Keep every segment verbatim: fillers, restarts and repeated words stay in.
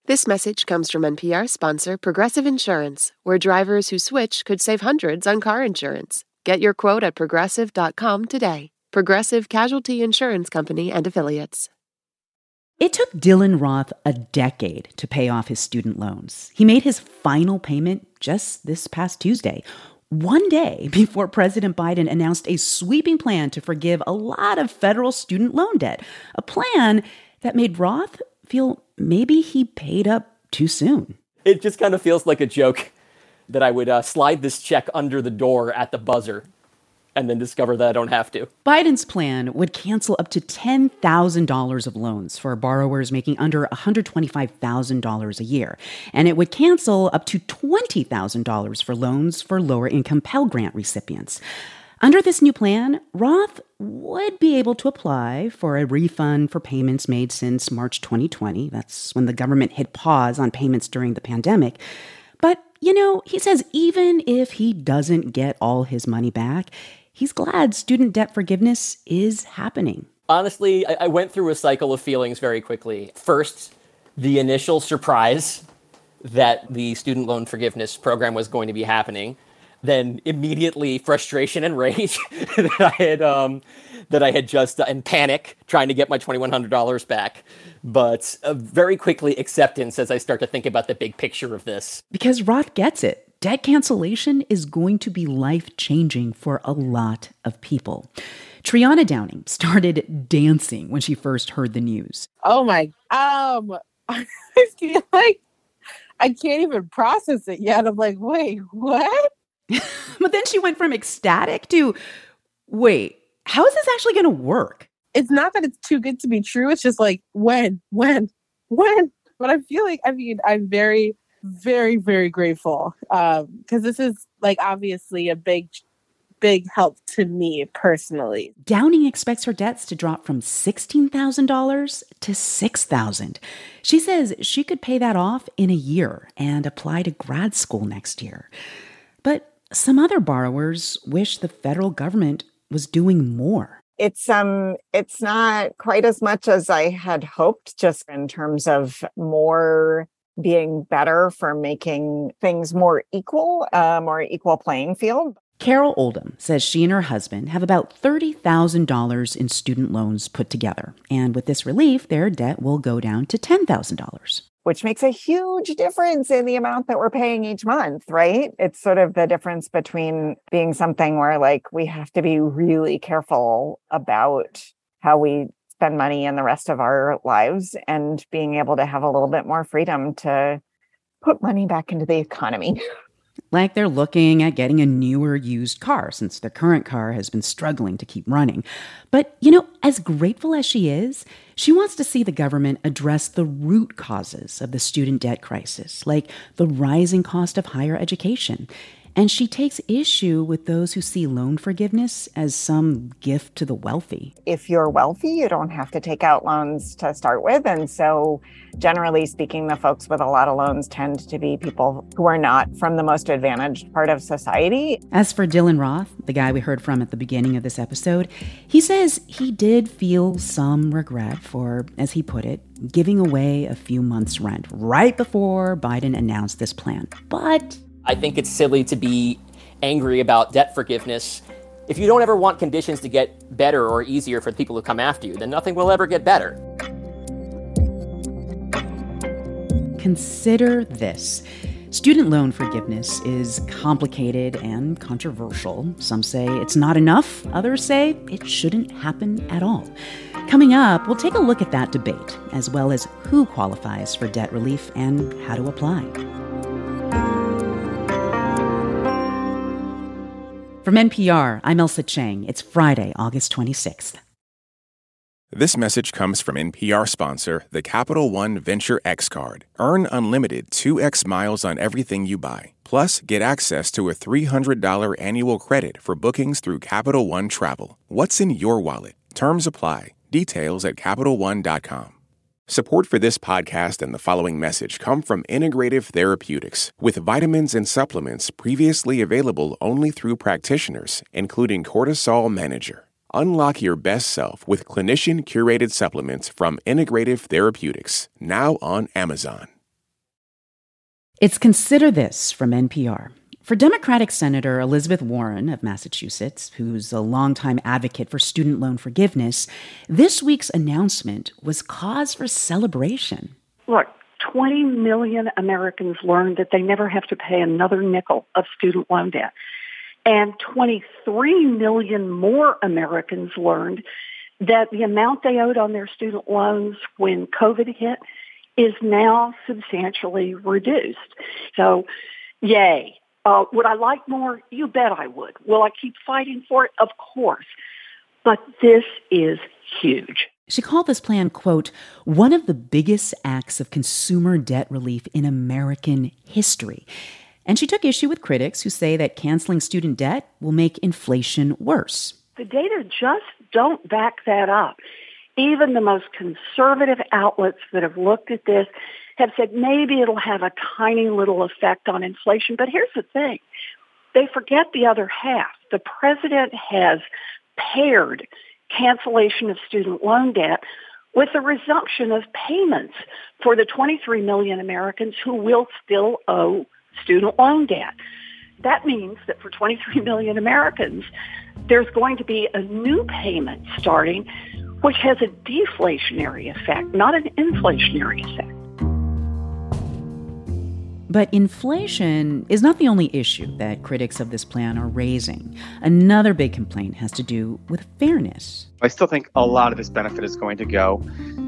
This message comes from N P R sponsor Progressive Insurance, where drivers who switch could save hundreds on car insurance. Get your quote at progressive dot com today. Progressive Casualty Insurance Company and Affiliates. It took Dylan Roth a decade to pay off his student loans. He made his final payment just this past Tuesday, one day before President Biden announced a sweeping plan to forgive a lot of federal student loan debt, a plan that made Roth feel maybe he paid up too soon. It just kind of feels like a joke that I would uh, slide this check under the door at the buzzer and then discover that I don't have to. Biden's plan would cancel up to ten thousand dollars of loans for borrowers making under one hundred twenty-five thousand dollars a year. And it would cancel up to twenty thousand dollars for loans for lower-income Pell Grant recipients. Under this new plan, Roth would be able to apply for a refund for payments made since March twenty twenty. That's when the government hit pause on payments during the pandemic. But, you know, he says even if he doesn't get all his money back, he's glad student debt forgiveness is happening. Honestly, I, I went through a cycle of feelings very quickly. First, the initial surprise that the student loan forgiveness program was going to be happening. Then immediately frustration and rage that I had um, that I had just uh, and panic trying to get my twenty-one hundred dollars back. But uh, very quickly acceptance as I start to think about the big picture of this. Because Roth gets it. Debt cancellation is going to be life-changing for a lot of people. Triana Downing started dancing when she first heard the news. Oh my, um, I feel like I can't even process it yet. I'm like, wait, what? But then she went from ecstatic to, wait, how is this actually going to work? It's not that it's too good to be true. It's just like, when, when, when? But I feel like, I mean, I'm very, very, very grateful because um, this is like obviously a big, big help to me personally. Downing expects her debts to drop from sixteen thousand dollars to six thousand dollars. She says she could pay that off in a year and apply to grad school next year. But some other borrowers wish the federal government was doing more. It's um, it's not quite as much as I had hoped, just in terms of more being better for making things more equal, uh, more equal playing field. Carol Oldham says she and her husband have about thirty thousand dollars in student loans put together. And with this relief, their debt will go down to ten thousand dollars. Which makes a huge difference in the amount that we're paying each month, right? It's sort of the difference between being something where like we have to be really careful about how we spend money in the rest of our lives and being able to have a little bit more freedom to put money back into the economy. Like they're looking at getting a newer used car since their current car has been struggling to keep running. But, you know, as grateful as she is, she wants to see the government address the root causes of the student debt crisis, like the rising cost of higher education. And she takes issue with those who see loan forgiveness as some gift to the wealthy. If you're wealthy, you don't have to take out loans to start with. And so generally speaking, the folks with a lot of loans tend to be people who are not from the most advantaged part of society. As for Dylan Roth, the guy we heard from at the beginning of this episode, he says he did feel some regret for, as he put it, giving away a few months' rent right before Biden announced this plan. But I think it's silly to be angry about debt forgiveness. If you don't ever want conditions to get better or easier for the people who come after you, then nothing will ever get better. Consider this. Student loan forgiveness is complicated and controversial. Some say it's not enough. Others say it shouldn't happen at all. Coming up, we'll take a look at that debate, as well as who qualifies for debt relief and how to apply. From N P R, I'm Ailsa Chang. It's Friday, August twenty-sixth. This message comes from N P R sponsor, the Capital One Venture X Card. Earn unlimited two x miles on everything you buy. Plus, get access to a three hundred dollars annual credit for bookings through Capital One Travel. What's in your wallet? Terms apply. Details at Capital One dot com. Support for this podcast and the following message come from Integrative Therapeutics, with vitamins and supplements previously available only through practitioners, including Cortisol Manager. Unlock your best self with clinician-curated supplements from Integrative Therapeutics, now on Amazon. It's Consider This from N P R. For Democratic Senator Elizabeth Warren of Massachusetts, who's a longtime advocate for student loan forgiveness, this week's announcement was cause for celebration. Look, twenty million Americans learned that they never have to pay another nickel of student loan debt. And twenty-three million more Americans learned that the amount they owed on their student loans when COVID hit is now substantially reduced. So, yay. Uh, would I like more? You bet I would. Will I keep fighting for it? Of course. But this is huge. She called this plan, quote, one of the biggest acts of consumer debt relief in American history. And she took issue with critics who say that canceling student debt will make inflation worse. The data just don't back that up. Even the most conservative outlets that have looked at this have said maybe it'll have a tiny little effect on inflation. But here's the thing. They forget the other half. The president has paired cancellation of student loan debt with the resumption of payments for the twenty-three million Americans who will still owe student loan debt. That means that for twenty-three million Americans, there's going to be a new payment starting, which has a deflationary effect, not an inflationary effect. But inflation is not the only issue that critics of this plan are raising. Another big complaint has to do with fairness. I still think a lot of this benefit is going to go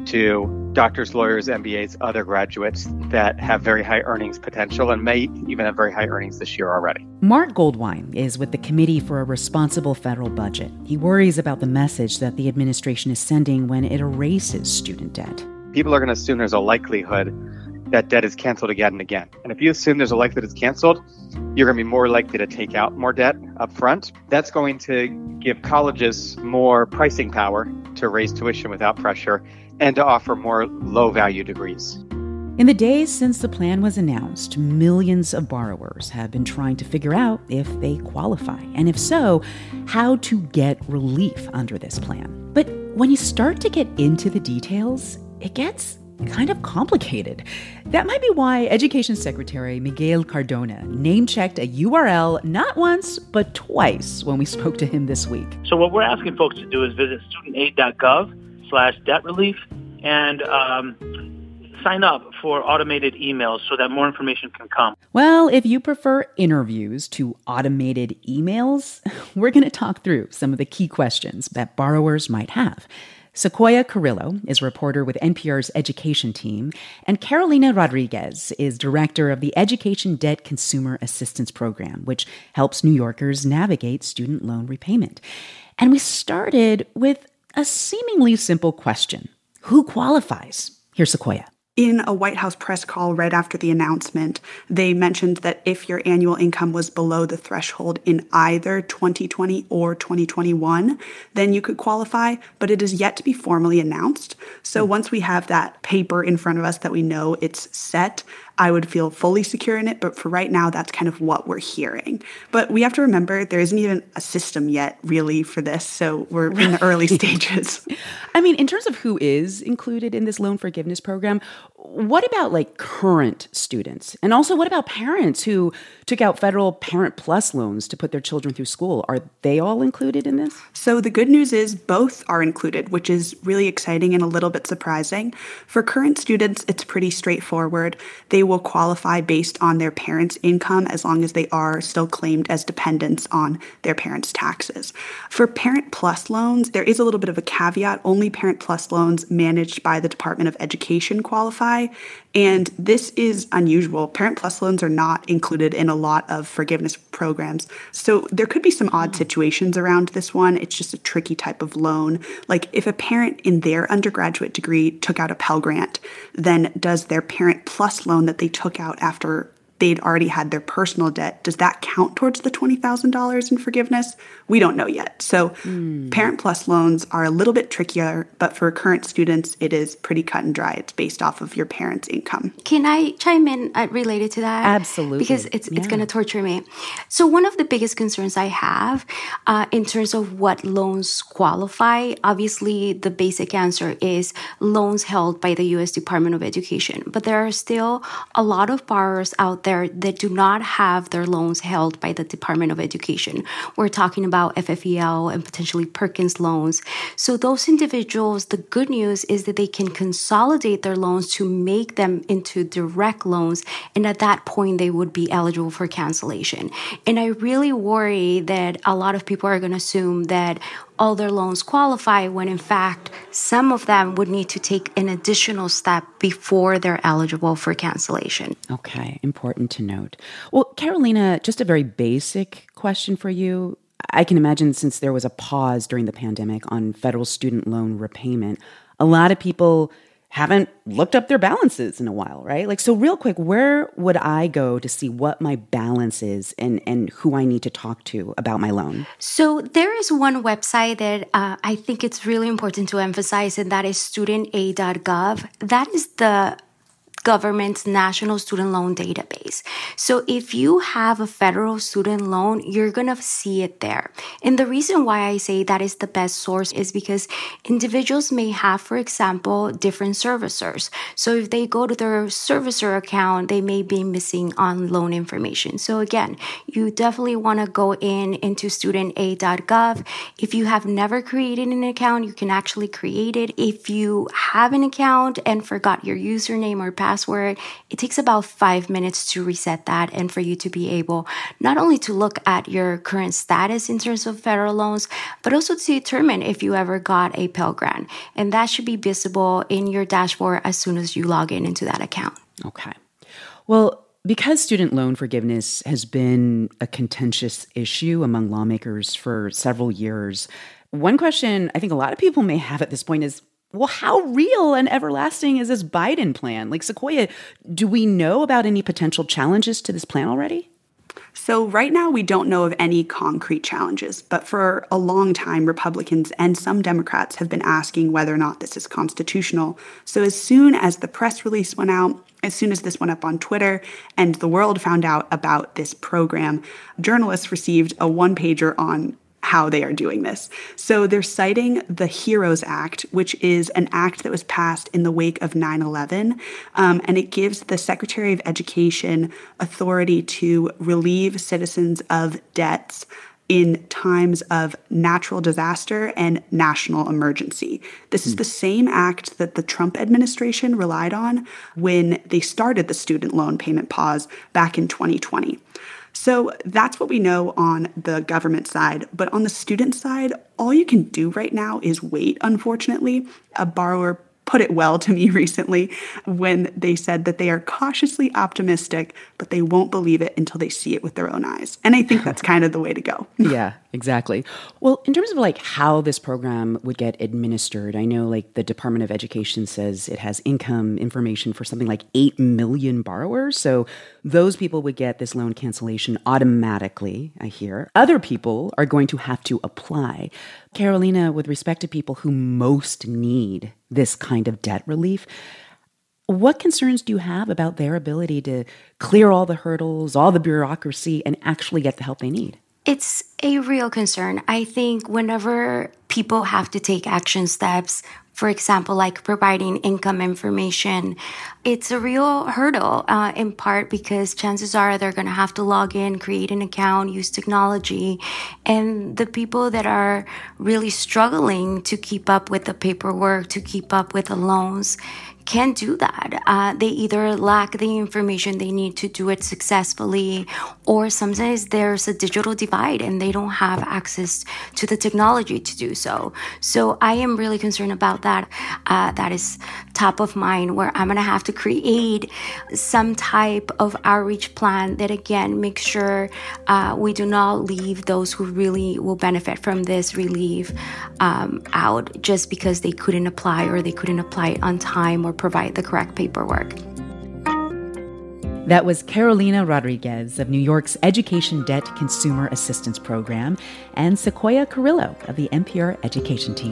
to doctors, lawyers, M B As, other graduates that have very high earnings potential and may even have very high earnings this year already. Mark Goldwine is with the Committee for a Responsible Federal Budget. He worries about the message that the administration is sending when it erases student debt. People are going to assume there's a likelihood that debt is canceled again and again. And if you assume there's a likelihood it's canceled, you're going to be more likely to take out more debt up front. That's going to give colleges more pricing power to raise tuition without pressure and to offer more low-value degrees. In the days since the plan was announced, millions of borrowers have been trying to figure out if they qualify, and if so, how to get relief under this plan. But when you start to get into the details, it gets kind of complicated. That might be why Education Secretary Miguel Cardona name-checked a U R L not once, but twice when we spoke to him this week. So what we're asking folks to do is visit studentaid.gov slash debt relief and um, sign up for automated emails so that more information can come. Well, if you prefer interviews to automated emails, we're going to talk through some of the key questions that borrowers might have. Sequoia Carrillo is a reporter with N P R's education team, and Carolina Rodriguez is director of the Education Debt Consumer Assistance Program, which helps New Yorkers navigate student loan repayment. And we started with a seemingly simple question. Who qualifies? Here's Sequoia. In a White House press call right after the announcement, they mentioned that if your annual income was below the threshold in either twenty twenty or twenty twenty-one, then you could qualify, but it is yet to be formally announced. So once we have that paper in front of us that we know it's set, I would feel fully secure in it, but for right now, that's kind of what we're hearing. But we have to remember there isn't even a system yet, really, for this, so we're in the early stages. I mean, in terms of who is included in this loan forgiveness program, what about, like, current students? And also, what about parents who took out federal Parent Plus loans to put their children through school? Are they all included in this? So the good news is both are included, which is really exciting and a little bit surprising. For current students, it's pretty straightforward. They will qualify based on their parents' income as long as they are still claimed as dependents on their parents' taxes. For Parent Plus loans, there is a little bit of a caveat. Only Parent Plus loans managed by the Department of Education qualify, and this is unusual. Parent Plus loans are not included in a lot of forgiveness programs, so there could be some odd situations around this one. It's just a tricky type of loan. Like if a parent in their undergraduate degree took out a Pell Grant, then does their Parent Plus loan that they took out after they'd already had their personal debt, does that count towards the twenty thousand dollars in forgiveness? We don't know yet. So mm. Parent Plus loans are a little bit trickier, but for current students, it is pretty cut and dry. It's based off of your parents' income. Can I chime in uh, related to that? Absolutely. Because it's, yeah. it's going to torture me. So one of the biggest concerns I have uh, in terms of what loans qualify, obviously the basic answer is loans held by the U S Department of Education. But there are still a lot of borrowers out there that do not have their loans held by the Department of Education. We're talking about F F E L and potentially Perkins loans. So those individuals, the good news is that they can consolidate their loans to make them into direct loans. And at that point, they would be eligible for cancellation. And I really worry that a lot of people are going to assume that all their loans qualify when in fact, some of them would need to take an additional step before they're eligible for cancellation. Okay, important to note. Well, Carolina, just a very basic question for you. I can imagine since there was a pause during the pandemic on federal student loan repayment, a lot of people haven't looked up their balances in a while, right? Like, so real quick, where would I go to see what my balance is and, and who I need to talk to about my loan? So there is one website that uh, I think it's really important to emphasize, and that is student aid dot gov. That is the government's national student loan database. So if you have a federal student loan, you're going to see it there. And the reason why I say that is the best source is because individuals may have, for example, different servicers. So if they go to their servicer account, they may be missing on loan information. So again, you definitely want to go in into student aid dot gov. If you have never created an account, you can actually create it. If you have an account and forgot your username or password, Password, it takes about five minutes to reset that and for you to be able not only to look at your current status in terms of federal loans, but also to determine if you ever got a Pell Grant. And that should be visible in your dashboard as soon as you log in into that account. Okay. Well, because student loan forgiveness has been a contentious issue among lawmakers for several years, one question I think a lot of people may have at this point is, well, how real and everlasting is this Biden plan? Like, Sequoia, do we know about any potential challenges to this plan already? So right now, we don't know of any concrete challenges, but for a long time, Republicans and some Democrats have been asking whether or not this is constitutional. So as soon as the press release went out, as soon as this went up on Twitter and the world found out about this program, journalists received a one-pager on how they are doing this. So they're citing the HEROES Act, which is an act that was passed in the wake of nine eleven, um, and it gives the Secretary of Education authority to relieve citizens of debts in times of natural disaster and national emergency. This is the same act that the Trump administration relied on when they started the student loan payment pause back in twenty twenty. So that's what we know on the government side. But on the student side, all you can do right now is wait, unfortunately. A borrower put it well to me recently when they said that they are cautiously optimistic, but they won't believe it until they see it with their own eyes. And I think that's kind of the way to go. Yeah, exactly. Well, in terms of like how this program would get administered, I know like the Department of Education says it has income information for something like eight million borrowers. So those people would get this loan cancellation automatically, I hear. Other people are going to have to apply. Carolina, with respect to people who most need this kind of debt relief, what concerns do you have about their ability to clear all the hurdles, all the bureaucracy, and actually get the help they need? It's a real concern. I think whenever people have to take action steps, for example, like providing income information, it's a real hurdle, uh, in part because chances are they're going to have to log in, create an account, use technology. And the people that are really struggling to keep up with the paperwork, to keep up with the loans, can't do that. Uh, they either lack the information they need to do it successfully, or sometimes there's a digital divide and they don't have access to the technology to do so. So I am really concerned about that. Uh, that is top of mind, where I'm going to have to create some type of outreach plan that, again, makes sure uh, we do not leave those who really will benefit from this relief um, out just because they couldn't apply or they couldn't apply on time or provide the correct paperwork. That was Carolina Rodriguez of New York's Education Debt Consumer Assistance Program and Sequoia Carrillo of the N P R Education Team.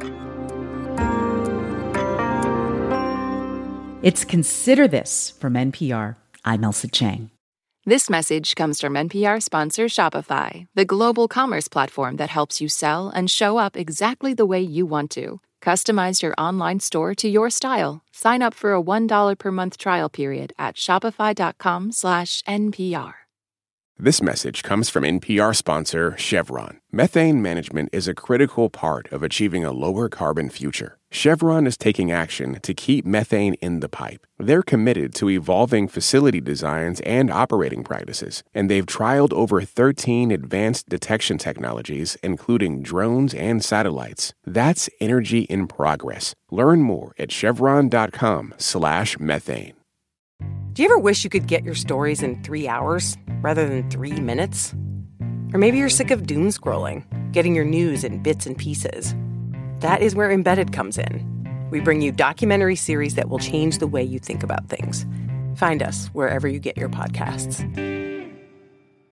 It's Consider This from N P R. I'm Elsa Chang. This message comes from N P R sponsor Shopify, the global commerce platform that helps you sell and show up exactly the way you want to. Customize your online store to your style. Sign up for a one dollar per month trial period at shopify.com slash NPR. This message comes from N P R sponsor Chevron. Methane management is a critical part of achieving a lower carbon future. Chevron is taking action to keep methane in the pipe. They're committed to evolving facility designs and operating practices, and they've trialed over thirteen advanced detection technologies, including drones and satellites. That's energy in progress. Learn more at chevron.com slash methane. Do you ever wish you could get your stories in three hours rather than three minutes? Or maybe you're sick of doom scrolling, getting your news in bits and pieces. That is where Embedded comes in. We bring you documentary series that will change the way you think about things. Find us wherever you get your podcasts.